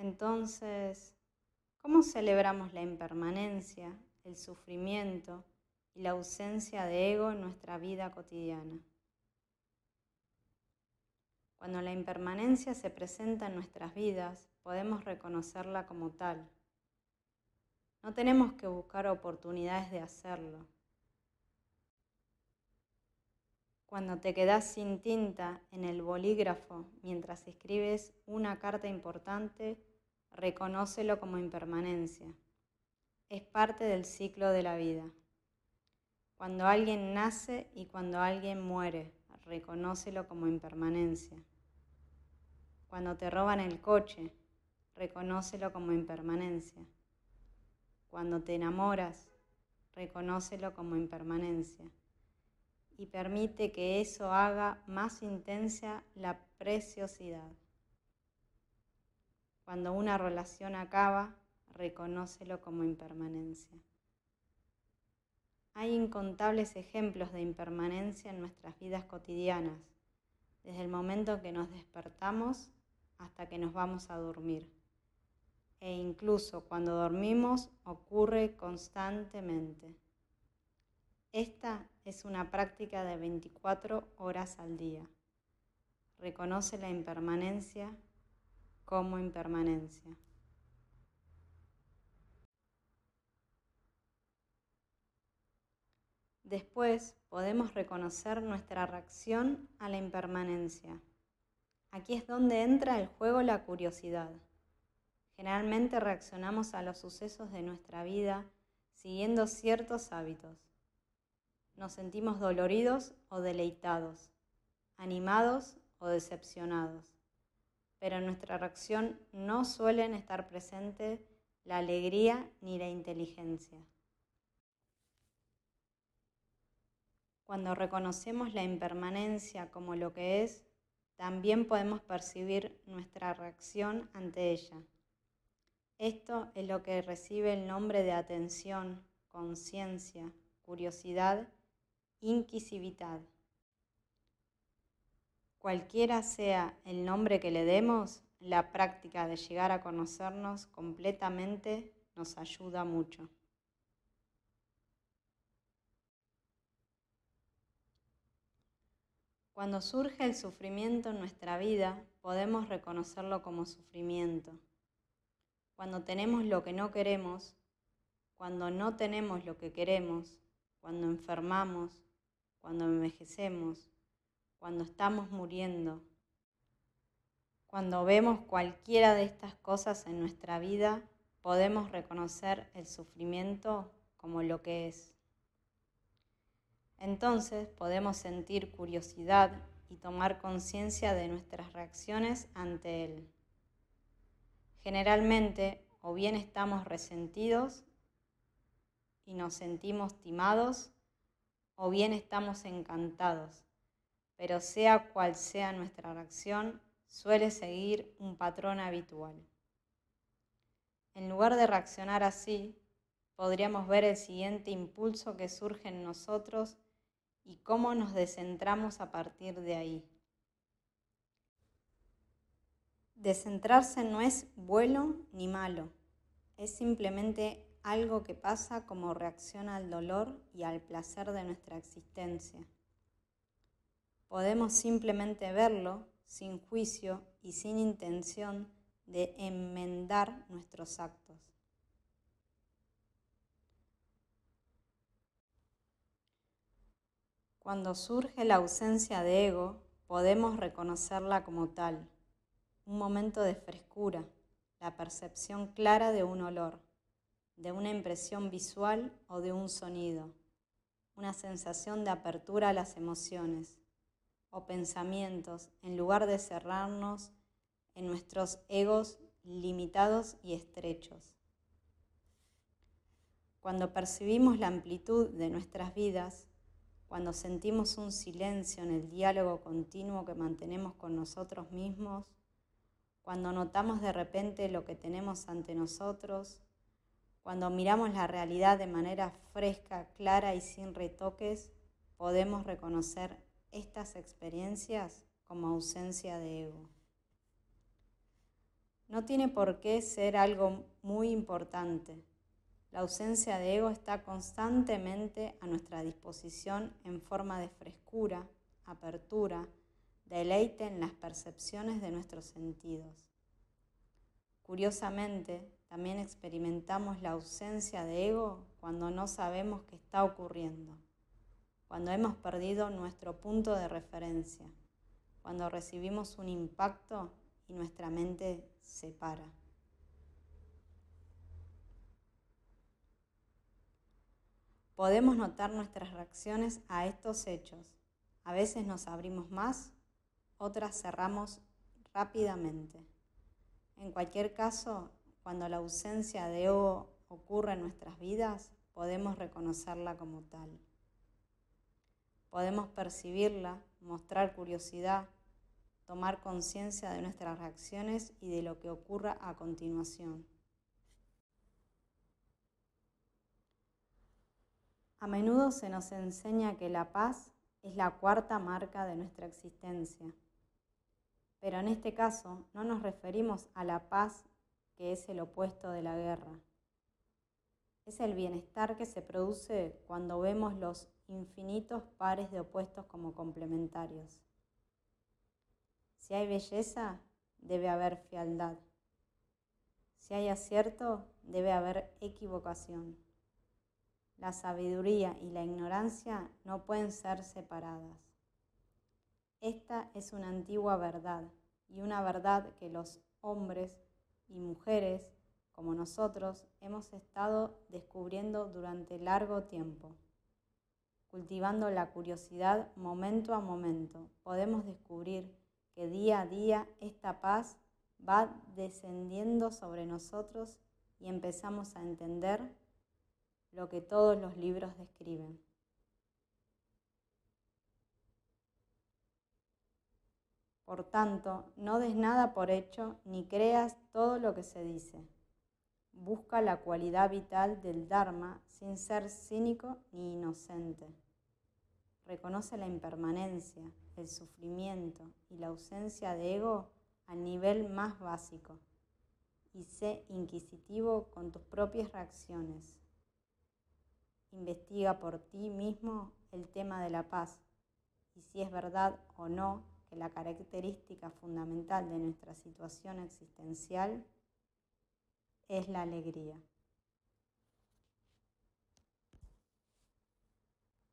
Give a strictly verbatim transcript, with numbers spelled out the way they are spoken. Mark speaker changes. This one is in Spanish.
Speaker 1: Entonces, ¿cómo celebramos la impermanencia, el sufrimiento y la ausencia de ego en nuestra vida cotidiana? Cuando la impermanencia se presenta en nuestras vidas, podemos reconocerla como tal. No tenemos que buscar oportunidades de hacerlo. Cuando te quedas sin tinta en el bolígrafo mientras escribes una carta importante, reconócelo como impermanencia. Es parte del ciclo de la vida. Cuando alguien nace y cuando alguien muere, reconócelo como impermanencia. Cuando te roban el coche, reconócelo como impermanencia. Cuando te enamoras, reconócelo como impermanencia. Y permite que eso haga más intensa la preciosidad. Cuando una relación acaba, reconócelo como impermanencia. Hay incontables ejemplos de impermanencia en nuestras vidas cotidianas, desde el momento que nos despertamos hasta que nos vamos a dormir. E incluso cuando dormimos ocurre constantemente. Esta es una práctica de veinticuatro horas al día. Reconoce la impermanencia como impermanencia. Después podemos reconocer nuestra reacción a la impermanencia. Aquí es donde entra el juego la curiosidad. Generalmente reaccionamos a los sucesos de nuestra vida siguiendo ciertos hábitos. Nos sentimos doloridos o deleitados, animados o decepcionados, pero en nuestra reacción no suelen estar presentes la alegría ni la inteligencia. Cuando reconocemos la impermanencia como lo que es, también podemos percibir nuestra reacción ante ella. Esto es lo que recibe el nombre de atención, conciencia, curiosidad, inquisitividad. Cualquiera sea el nombre que le demos, la práctica de llegar a conocernos completamente nos ayuda mucho. Cuando surge el sufrimiento en nuestra vida, podemos reconocerlo como sufrimiento. Cuando tenemos lo que no queremos, cuando no tenemos lo que queremos, cuando enfermamos, cuando envejecemos, cuando estamos muriendo, cuando vemos cualquiera de estas cosas en nuestra vida, podemos reconocer el sufrimiento como lo que es. Entonces podemos sentir curiosidad y tomar conciencia de nuestras reacciones ante él. Generalmente, o bien estamos resentidos y nos sentimos timados, o bien estamos encantados, pero sea cual sea nuestra reacción, suele seguir un patrón habitual. En lugar de reaccionar así, podríamos ver el siguiente impulso que surge en nosotros y cómo nos descentramos a partir de ahí. Descentrarse no es bueno ni malo, es simplemente algo que pasa como reacción al dolor y al placer de nuestra existencia. Podemos simplemente verlo sin juicio y sin intención de enmendar nuestros actos. Cuando surge la ausencia de ego, podemos reconocerla como tal, un momento de frescura, la percepción clara de un olor, de una impresión visual o de un sonido, una sensación de apertura a las emociones o pensamientos en lugar de cerrarnos en nuestros egos limitados y estrechos. Cuando percibimos la amplitud de nuestras vidas, cuando sentimos un silencio en el diálogo continuo que mantenemos con nosotros mismos, cuando notamos de repente lo que tenemos ante nosotros, cuando miramos la realidad de manera fresca, clara y sin retoques, podemos reconocer estas experiencias como ausencia de ego. No tiene por qué ser algo muy importante. La ausencia de ego está constantemente a nuestra disposición en forma de frescura, apertura, deleite en las percepciones de nuestros sentidos. Curiosamente, también experimentamos la ausencia de ego cuando no sabemos qué está ocurriendo, cuando hemos perdido nuestro punto de referencia, cuando recibimos un impacto y nuestra mente se para. Podemos notar nuestras reacciones a estos hechos. A veces nos abrimos más, otras cerramos rápidamente. En cualquier caso, cuando la ausencia de ego ocurre en nuestras vidas, podemos reconocerla como tal. Podemos percibirla, mostrar curiosidad, tomar conciencia de nuestras reacciones y de lo que ocurra a continuación. A menudo se nos enseña que la paz es la cuarta marca de nuestra existencia. Pero en este caso no nos referimos a la paz, que es el opuesto de la guerra. Es el bienestar que se produce cuando vemos los infinitos pares de opuestos como complementarios. Si hay belleza, debe haber fealdad. Si hay acierto, debe haber equivocación. La sabiduría y la ignorancia no pueden ser separadas. Esta es una antigua verdad, y una verdad que los hombres y mujeres, como nosotros, hemos estado descubriendo durante largo tiempo. Cultivando la curiosidad momento a momento, podemos descubrir que día a día esta paz va descendiendo sobre nosotros y empezamos a entender lo que todos los libros describen. Por tanto, no des nada por hecho ni creas todo lo que se dice. Busca la cualidad vital del Dharma sin ser cínico ni inocente. Reconoce la impermanencia, el sufrimiento y la ausencia de ego al nivel más básico y sé inquisitivo con tus propias reacciones. Investiga por ti mismo el tema de la paz y si es verdad o no que la característica fundamental de nuestra situación existencial es la alegría.